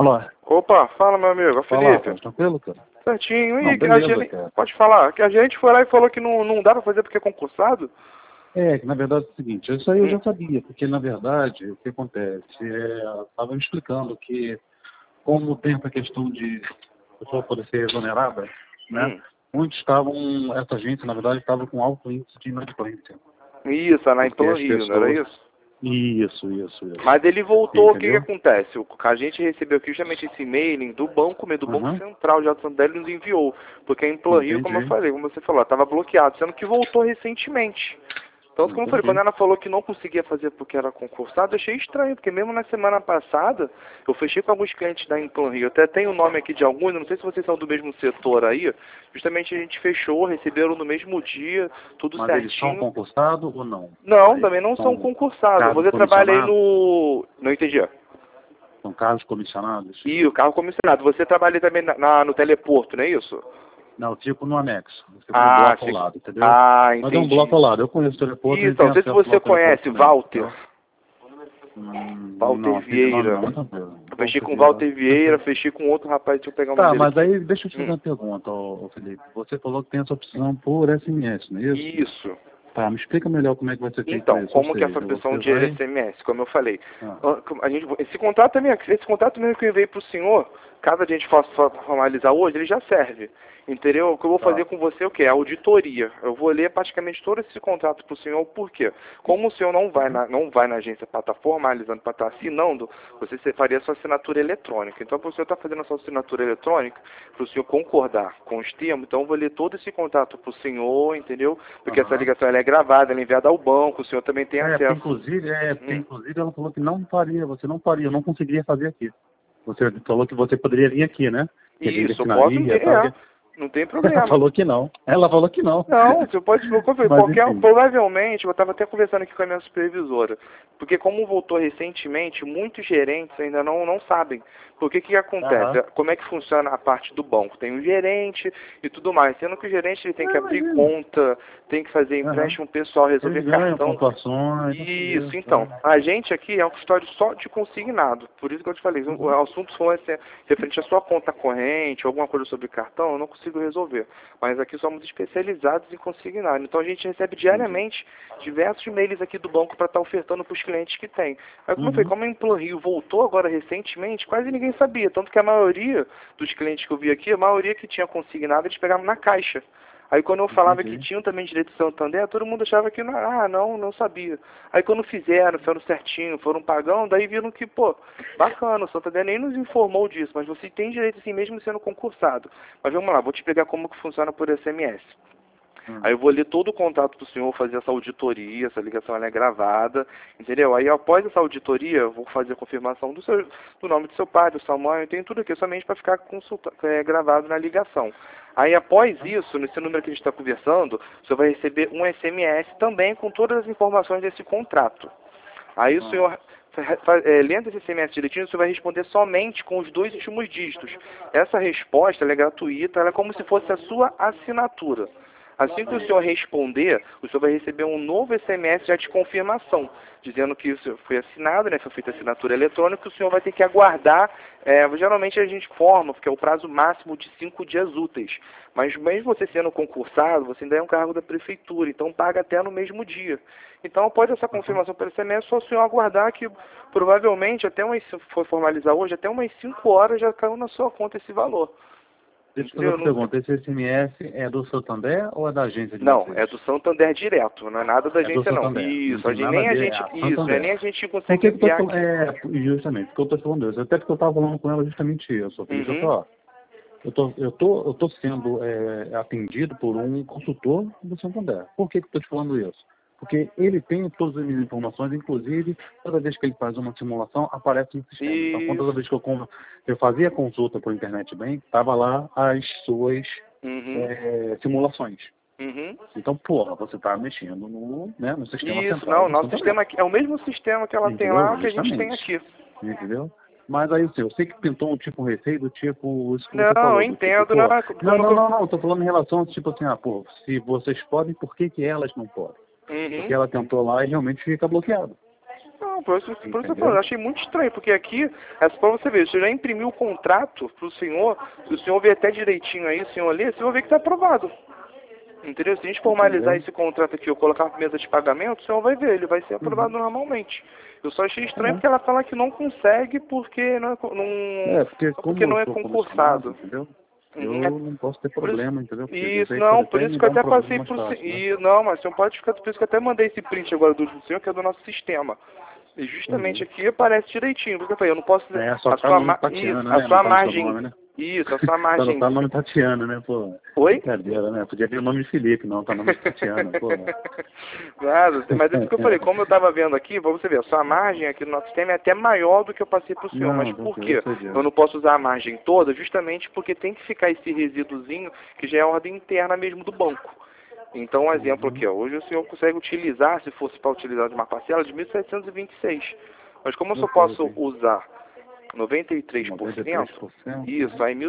Alô? Opa, fala, meu amigo. É o Fala, Felipe. Rafael, tranquilo, cara? Certinho. Não, E beleza, cara. pode falar. Que a gente foi lá e falou que não dá pra fazer porque é concursado? Que na verdade é o seguinte, isso aí eu já Hum. sabia, porque na verdade o que acontece, estava me explicando que como tem essa questão de a pessoa poder ser exonerada, né? Hum. Muitos estavam, essa gente na verdade estava com alto índice de inadimplência, Isso, é na porque Implan as Rio, não era pessoas, isso? isso, Mas ele voltou, o que que entendeu? acontece? A gente recebeu aqui justamente esse e-mail do banco, do Banco Aham, Central de Alto Santo Ele nos enviou. Porque a Implan Rio, como eu entendi, falei, como você falou, estava bloqueado, sendo que voltou recentemente. Tanto como eu falei, quando entendi. ela falou que não conseguia fazer porque era concursado, eu achei estranho, porque mesmo na semana passada, eu fechei com alguns clientes da Implan Rio, até tem o nome aqui de alguns, eu não sei se vocês são do mesmo setor aí, justamente a gente fechou, receberam no mesmo dia, tudo Mas eles são certinho. concursados ou não? Não, Eles também não são são concursados. cargos Você trabalha aí comissionados? no... Não entendi. São cargos comissionados? E o carro comissionado. Você trabalha também no teleporto, não é isso? Não, eu fico no anexo, eu fico no Ah, bloco ao lado, entendeu? Mas é um bloco entendi. ao lado, eu conheço o teleporto, a gente Isso, tem não sei se acesso lá você ao teleporto conhece também, Walter. entendeu? Walter Não, assim de nome Vieira. não, tranquilo. Eu fechei Walter com Vieira, Walter Vieira, tranquilo. fechei com outro rapaz, deixa eu pegar o nome Tá, dele mas aqui. aí deixa eu te fazer uma pergunta, Felipe. Você falou que tem essa opção por SMS, não é isso? Isso. Tá, me explica melhor como é que vai ser feito Então, isso. Ou como que é essa seja, opção você de vai... SMS? Como eu falei, Ah, esse contrato mesmo que eu enviei para o senhor, caso a gente possa formalizar hoje, ele já serve. Entendeu? O que eu vou fazer tá. com você é o quê? A auditoria. Eu vou ler praticamente todo esse contrato para o senhor, por quê? Como o senhor Uhum. não vai na agência para estar formalizando, para estar assinando, você faria a sua assinatura eletrônica. Então, para o senhor estar fazendo a sua assinatura eletrônica, para o senhor concordar com os termos, então eu vou ler todo esse contrato para o senhor, entendeu? Porque essa Aham. ligação ela é gravada, ela é enviada ao banco, o senhor também tem Porque acesso. inclusive, inclusive ela falou que não faria, você não faria, eu não conseguiria fazer aqui. Você falou que você poderia vir aqui, né? Que a gente Isso, eu posso assinaria e entender, tal. não tem Ela problema. falou que não. Ela falou que não. Não, você pode procurar. Mas enfim. Provavelmente, eu estava até conversando aqui com a minha supervisora, porque como voltou recentemente, muitos gerentes ainda não sabem. Porque que Aham. acontece? Como é que funciona a parte do banco? Tem um gerente e tudo mais, sendo que o gerente ele tem que abrir Imagina. conta, tem que fazer Aham. empréstimo pessoal, resolver Eles ganham cartão. pontuações, não sei o Isso, quê. então. A gente aqui é um custódio só de consignado. Por isso que eu te falei, o Uhum. assunto for referente à sua conta corrente, alguma coisa sobre cartão, eu não consigo resolver. Mas aqui somos especializados em consignado. Então a gente recebe Entendi. diariamente diversos e-mails aqui do banco para estar ofertando para os clientes que tem. Aí como eu falei, Uhum. como a Implan Rio voltou agora recentemente, quase ninguém sabia. Tanto que a maioria dos clientes que eu vi aqui, a maioria que tinha consignado, eles pegavam na caixa. Aí quando eu falava que Entendi. tinham também direito de Santander, todo mundo achava que não sabia. Aí quando fizeram certinho, foram pagando, daí viram que, pô, bacana, o Santander nem nos informou disso, mas você tem direito assim mesmo sendo concursado. Mas vamos lá, vou te explicar como que funciona por SMS. Aí Uhum. eu vou ler todo o contrato do senhor, fazer essa auditoria, essa ligação ela é gravada, entendeu? Aí após essa auditoria, eu vou fazer a confirmação do nome do seu pai, da sua mãe, tem tudo aqui, somente para ficar gravado na ligação. Aí após isso, nesse número que a gente está conversando, o senhor vai receber um SMS também com todas as informações desse contrato. Aí o Uhum. senhor, lendo esse SMS direitinho, o senhor vai responder somente com os 2 últimos dígitos. Essa resposta ela é gratuita, ela é como se fosse a sua assinatura. Assim que o senhor responder, o senhor vai receber um novo SMS já de confirmação, dizendo que isso foi assinado, né, foi feita a assinatura eletrônica, o senhor vai ter que aguardar, geralmente a gente forma, porque é o prazo máximo de 5 dias úteis, mas mesmo você sendo concursado, você ainda é um cargo da prefeitura, então paga até no mesmo dia. Então, após essa Uhum. confirmação pelo SMS, só o senhor aguardar que provavelmente, se for formalizar hoje, até umas 5 horas já caiu na sua conta esse valor. Deixa eu fazer Entendeu? outra pergunta. Esse SMS é do Santander ou é da agência de Não, vocês? é do Santander direto, não é nada da É do agência não. Santander. Não Isso, tem nada a nem a ver, é gente, a isso, Santander. nem a gente Por consegue que que eu tô enviar falando? aqui. Justamente, porque eu tô falando isso. Até porque eu estava falando com ela justamente isso. Eu falei, Uhum. ó, eu tô sendo atendido por um consultor do Santander. Por que que eu estou te falando isso? Porque ele tem todas as minhas informações, inclusive, toda vez que ele faz uma simulação, aparece no sistema. Então, toda Isso. vez que eu fazia a consulta por internet bem, estava lá as suas Uhum. simulações. Uhum. Então, porra, você está mexendo no sistema Isso, central não, do nosso Santander. sistema aqui é o mesmo sistema que ela tem lá Entendeu? que a gente tem Justamente. aqui. Entendeu? Mas aí, assim, eu sei que pintou um tipo um receio do tipo, isso que você Não, eu falou, do tipo, entendo, não, pô, não, como não, que eu... não, não, eu tô falando em relação, tipo assim, pô, se vocês podem, por que que elas não podem? Porque Uhum. ela tentou lá e realmente fica bloqueado. Não, Não, por isso que eu Entendeu? falo, eu achei muito estranho, porque aqui, é só pra você ver, você já imprimiu o contrato pro senhor, se o senhor ver até direitinho aí, o senhor lê, você vai ver que tá aprovado. Entendeu? Se a gente formalizar Entendeu? esse contrato aqui, eu colocar uma mesa de pagamento, o senhor vai ver, ele vai ser aprovado Uhum. normalmente. Eu só achei Tá estranho bom. porque ela fala que não consegue porque Porque porque como eu não é sou comissionado, concursado. entendeu? Uhum. Eu não posso ter Por isso, problema, entendeu? Porque isso, daí pode não, por até isso me que eu dar um até problema passei mais por fácil, né? não, mas você não pode ficar, por isso que eu até mandei esse print agora do último senhor, que é do nosso sistema. E justamente Entendi. aqui aparece direitinho, porque eu falei, eu não posso É, só a tá o sua nome isso, Tatiana, a né? Não sua tá no seu margem, nome, né? isso, a sua Só não margem. tá o nome Tatiana, né, pô? Oi? Brincadeira, né? Podia vir o nome de Felipe, não, tá o nome de Tatiana, pô. Nada, mas é isso que eu falei, como eu estava vendo aqui, pra você ver, a sua margem aqui no nosso sistema é até maior do que eu passei para o senhor, mas Não, por tranquilo, eu quê? sei Eu disso. não posso usar a margem toda, justamente porque tem que ficar esse resíduozinho, que já é a ordem interna mesmo do banco. Então, um exemplo Uhum. aqui, ó, hoje o senhor consegue utilizar, se fosse para utilizar de uma parcela, de 1.726. Mas como eu só Eu sei, eu posso sei. usar 93%, 93%, isso, uhum. aí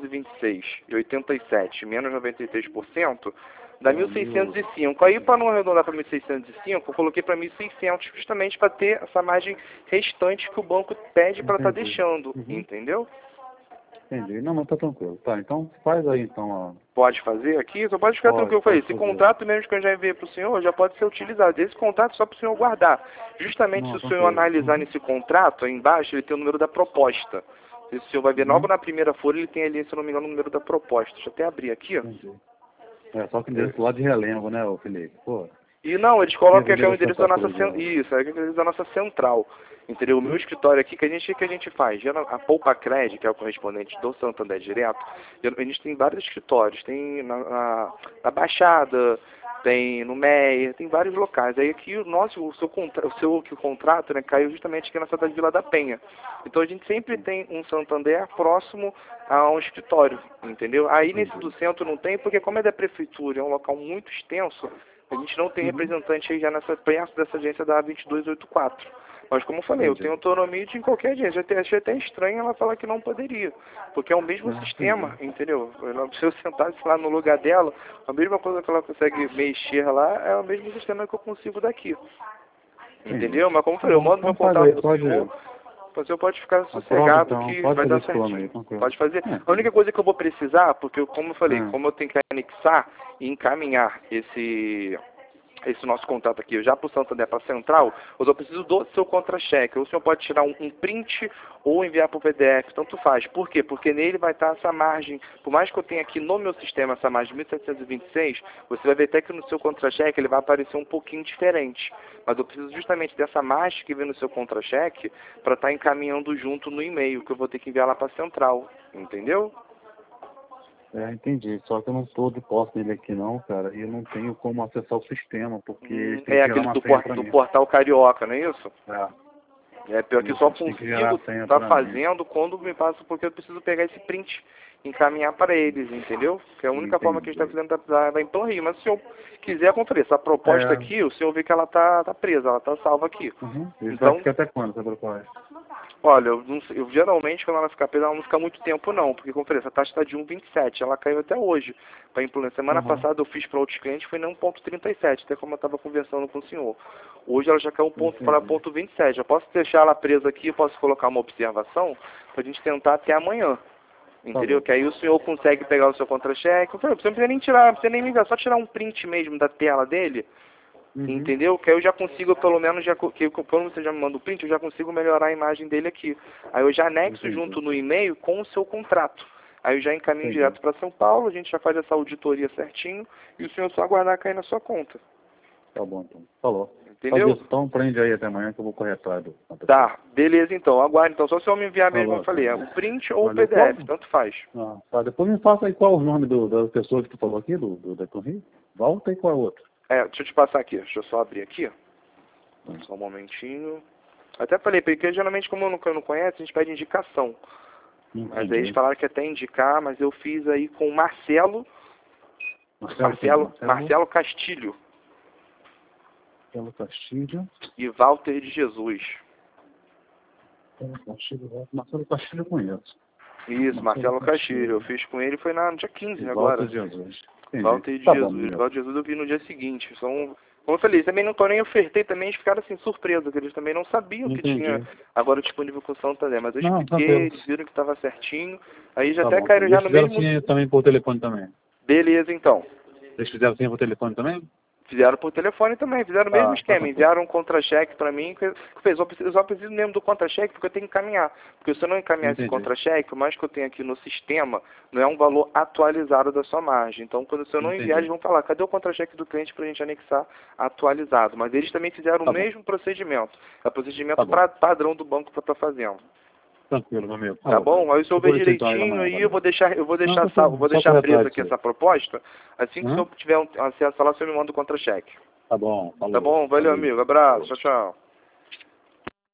1.726,87 menos 93%, dá Dá 1.605. Aí, para não arredondar para 1.605, eu coloquei para 1.600 justamente para ter essa margem restante que o banco pede para estar Entendi. deixando, Uhum. entendeu? Entendi. Não, mas tá tranquilo. Tá, então faz aí então, ó. Pode fazer aqui, só pode ficar tranquilo. Eu falei, Pode esse fazer. contrato mesmo que eu já enviei para o senhor já pode ser utilizado. Esse contrato é só para o senhor guardar. Justamente se Não, o senhor tranquilo. analisar Uhum. nesse contrato, aí embaixo ele tem o número da proposta. Esse senhor vai ver logo Uhum. na primeira folha, ele tem ali, se eu não me engano, o número da proposta. Deixa eu até abrir aqui, ó. Entendi. É, só que endereço lá de Relengo, né, ô Felipe? Pô, E não, eles fiz colocam o que é o endereço da endereço da nossa patrulha. isso, é o endereço da nossa central. Entendeu? O meu Uhum. escritório aqui, que a gente faz? A Poupa Cred, que é o correspondente do Santander Direto, a gente tem vários escritórios, tem na Baixada, tem no Meia, tem vários locais. Aí aqui o contrato, né, caiu justamente aqui na cidade de Vila da Penha. Então a gente sempre tem um Santander próximo a um escritório, entendeu? Aí nesse do Entendi. centro não tem, porque como é da prefeitura, é um local muito extenso, a gente não tem Uhum. representante aí já perto dessa agência da 2284. Mas como eu falei, eu tenho Entendi. autonomia de em qualquer agência. Achei até estranho ela falar que não poderia. Porque é o mesmo Ah, sistema, entendi. entendeu? Se eu sentasse lá no lugar dela, a mesma coisa que ela consegue mexer lá, é o mesmo sistema que eu consigo daqui. Entendi. Entendeu? Mas como eu Tá falei, eu bom. mando meu Então faz contato aí, pro pode. senhor, o senhor pode ficar Aprova sossegado então, que pode vai fazer dar esse plano aí, certinho. tranquilo. Pode fazer. É. A única coisa que eu vou precisar, porque como eu falei, Ah, como eu tenho que anexar e encaminhar esse nosso contato aqui já para o Santander, para a Central, eu só preciso do seu contra-cheque. O senhor pode tirar um print ou enviar para o PDF, tanto faz. Por quê? Porque nele vai estar essa margem, por mais que eu tenha aqui no meu sistema essa margem de 1.726, você vai ver até que no seu contra-cheque ele vai aparecer um pouquinho diferente. Mas eu preciso justamente dessa margem que vem no seu contra-cheque para estar encaminhando junto no e-mail, que eu vou ter que enviar lá para a Central. Entendeu? entendi. Só que eu não tô de posse dele aqui não, cara. E eu não tenho como acessar o sistema, porque eles têm É que gerar aquele uma senha pra do mim. portal Carioca, não é isso? É. É pior que Isso, só eles têm que gerar consigo a senha estar pra mim. fazendo quando me passa, porque eu preciso pegar esse print e encaminhar para eles, entendeu? Que é a única forma que a gente está Entendi. fazendo da Implan Rio. Mas se o senhor quiser conferir, essa proposta É. aqui, o senhor vê que ela tá presa, ela tá salva aqui. Uhum. Isso vai Então, ficar até quando essa proposta? olha, eu, não sei, eu geralmente quando ela ficar presa, ela não fica muito tempo não, porque como eu falei, essa taxa está de 1,27, ela caiu até hoje. Para implantar. Semana Uhum. passada eu fiz para outros clientes, foi não 1,37, até como eu estava conversando com o senhor. Hoje ela já caiu um ponto para Entendi. 1,27. Eu posso deixar ela presa aqui, eu posso colocar uma observação para a gente tentar até amanhã. Tá Entendeu? bom. Que aí o senhor consegue pegar o seu contra-cheque. Eu falei, você não precisa nem tirar, não precisa nem me enviar, só tirar um print mesmo da tela dele. Uhum. Entendeu? Que aí eu já consigo, pelo menos, quando você já me manda o print, eu já consigo melhorar a imagem dele aqui. Aí eu já anexo Entendi. junto no e-mail com o seu contrato. Aí eu já encaminho Entendi. direto para São Paulo, a gente já faz essa auditoria certinho e o senhor só aguardar cair na sua conta. Tá bom, então. Falou. Faz Entendeu? isso. Então prende aí até amanhã que eu vou correr atrás do aconteceu. Tá, beleza então, aguarde então. Só se o senhor me enviar mesmo, Falou, eu falei, então. é o print ou o Valeu. Qual? PDF, tanto faz. Ah, tá. Depois me passa aí qual o nome da pessoa que tu falou aqui, do Decon Rio. Volta e qual é o outro? Deixa eu te passar aqui, deixa eu só abrir aqui. Só um momentinho. Até falei, porque geralmente como eu não conheço, a gente pede indicação. Mas aí eles Entendi. falaram que até indicar, mas eu fiz aí com o Marcelo quem? Marcelo Castilho Marcelo Castilho. e Walter de Jesus. Marcelo Castilho eu conheço. Isso, Marcelo Marcelo Castilho. Eu Castilho. fiz com ele, foi no dia 15 E Walter agora. Jesus. Entendi. Walter de Tá bom, Jesus. meu. Walter de Jesus eu vi no dia seguinte. Como eu falei, também não nem ofertei, também eles ficaram assim surpresos, que eles também não sabiam que Entendi. tinha agora disponível com o Santander, mas eu Não, expliquei, tranquilo. eles viram que estava certinho, aí já Tá até bom. caíram já Eles no fizeram mesmo... assim também por telefone também. Beleza, então. Eles fizeram assim por telefone também? Fizeram por telefone também, fizeram o mesmo Tá esquema, tranquilo. enviaram um contra-cheque para mim, que eu só preciso mesmo do contra-cheque porque eu tenho que encaminhar. Porque se eu não encaminhar esse Entendi. contra-cheque, o mais que eu tenho aqui no sistema não é um valor atualizado da sua margem. Então, se eu não enviar, Entendi. eles vão falar, cadê o contra-cheque do cliente para a gente anexar atualizado? Mas eles também fizeram o Tá bom. mesmo procedimento. É o procedimento Tá bom. padrão do banco para estar fazendo. Tranquilo, meu amigo. Tá Falou. bom? Aí se eu Eu ver vou receber então aí direitinho, amanhã, aí eu valeu. vou deixar, Não, tranquilo. vou Só deixar correr preso atrás aqui disso essa aí. proposta. Assim que Hã? eu tiver acesso a lá, você me manda o contra-cheque. Tá bom. Tá Falou. bom? Valeu, Valeu. amigo. Abraço. Tchau, tchau.